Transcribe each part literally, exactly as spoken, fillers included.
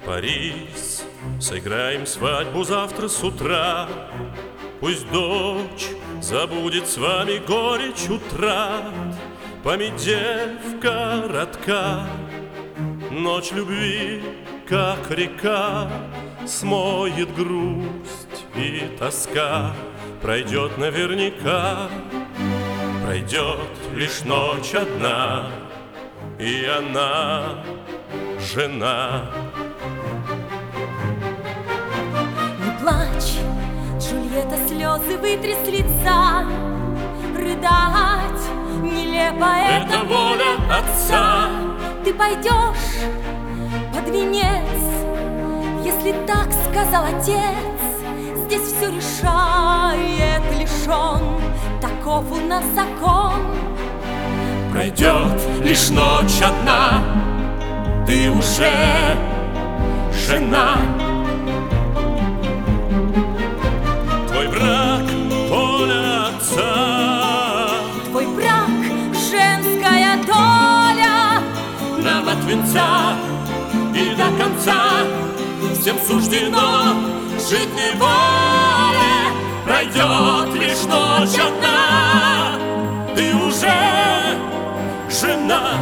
Парис, сыграем свадьбу завтра с утра. Пусть дочь забудет с вами горечь утрат. Память девка коротка, ночь любви, как река, смоет грусть и тоска. Пройдет наверняка, пройдет лишь ночь одна, и она жена. Не плачь, Джульетта, слезы вытри с лица. Рыдать нелепо, это, это воля отца. Ты пойдешь под венец, если так сказал отец. Здесь все решает лишь он, таков у нас закон. Пройдет лишь ночь одна, ты уже жена. Твой брак — воля отца, твой брак — женская доля. нам от венца и до конца всем суждено жить в неволе. Пройдет лишь ночь одна, ты уже жена.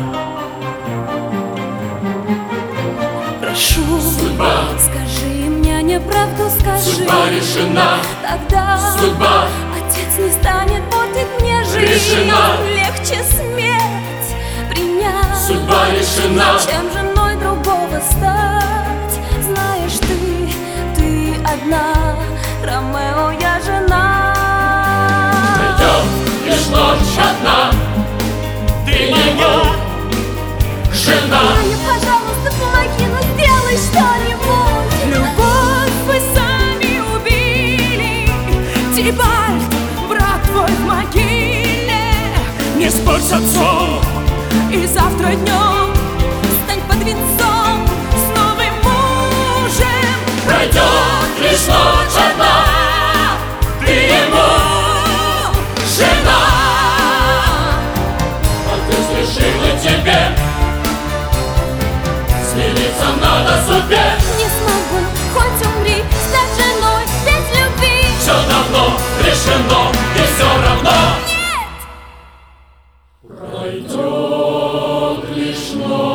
Прошу, судьба, скажи мне неправду, скажи. Судьба решена, тогда судьба, отец не станет портить мне жизнь. решена, легче смерть принять, судьба решена, чем женой другого стать. Знаешь ты, ты одна, Ромео, я жена. пройдет лишь ночь одна, ты ему жена. Аня, пожалуйста, помоги, ну сделай что-нибудь. Любовь вы сами убили, Тибальт, брат твой в могиле. Не спорь с отцом, И завтра днем стань под венцом с новым мужем. пройдет лишь ночь одна, ты ему жена. Отец решила тебе, смириться надо судьбе. Не смогу, хоть умри, стать женой без любви. Все давно решено, и все равно Нет! пройдет лишь ночь.